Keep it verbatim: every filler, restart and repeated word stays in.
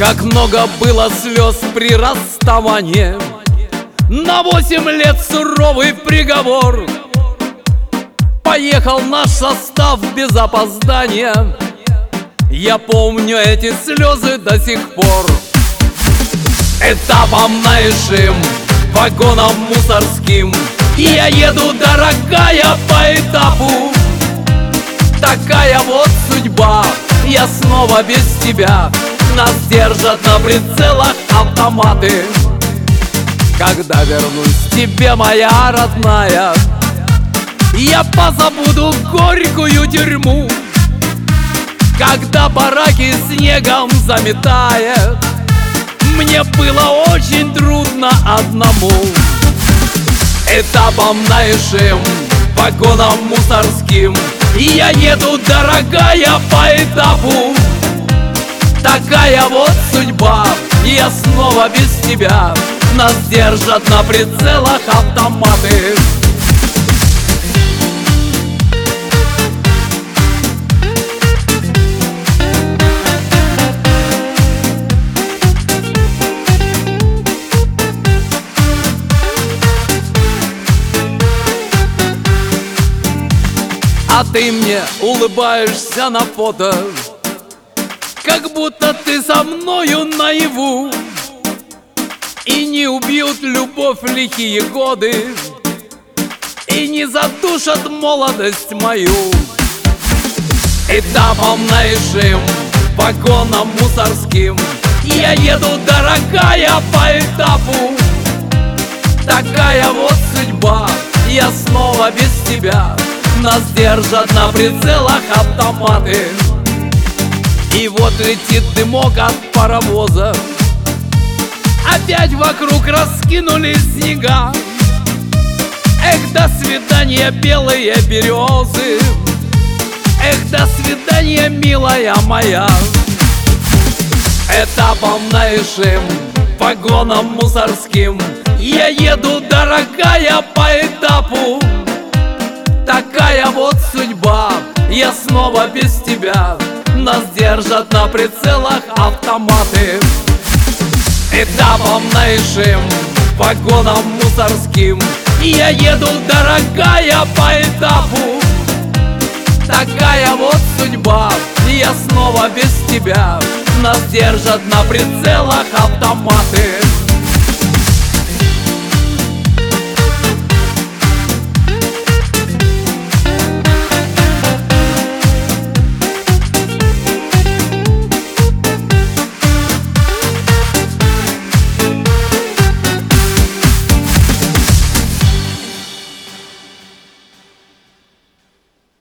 Как много было слез при расставании, на восемь лет суровый приговор. Поехал наш состав без опоздания, я помню эти слезы до сих пор. Этапом наишим, вагоном мусорским я еду, дорогая, по этапу. Такая вот судьба, я снова без тебя. Нас держат на прицелах автоматы. Когда вернусь к тебе, моя родная, я позабуду горькую тюрьму. Когда бараки снегом заметает, мне было очень трудно одному. Этапом наишим, вагоном мусорским я еду, дорогая, по этапу. Такая вот судьба, я снова без тебя. Нас держат на прицелах автоматы. А ты мне улыбаешься на фото, как будто ты со мною наяву. И не убьют любовь лихие годы, и не задушат молодость мою. Этапом наишим, вагоном мусорским я еду, дорогая, по этапу. Такая вот судьба, я снова без тебя. Нас держат на прицелах автоматы. И вот летит дымок от паровоза, опять вокруг раскинулись снега. Эх, до свидания, белые березы, эх, до свидания, милая моя. Этапом наишим, вагоном мусорским я еду, дорогая, по этапу. Такая вот судьба, я снова без тебя. Нас держат на прицелах автоматы. Этапом наишим, вагоном мусорским я еду, дорогая, по этапу. Такая вот судьба, я снова без тебя. Нас держат на прицелах автоматы.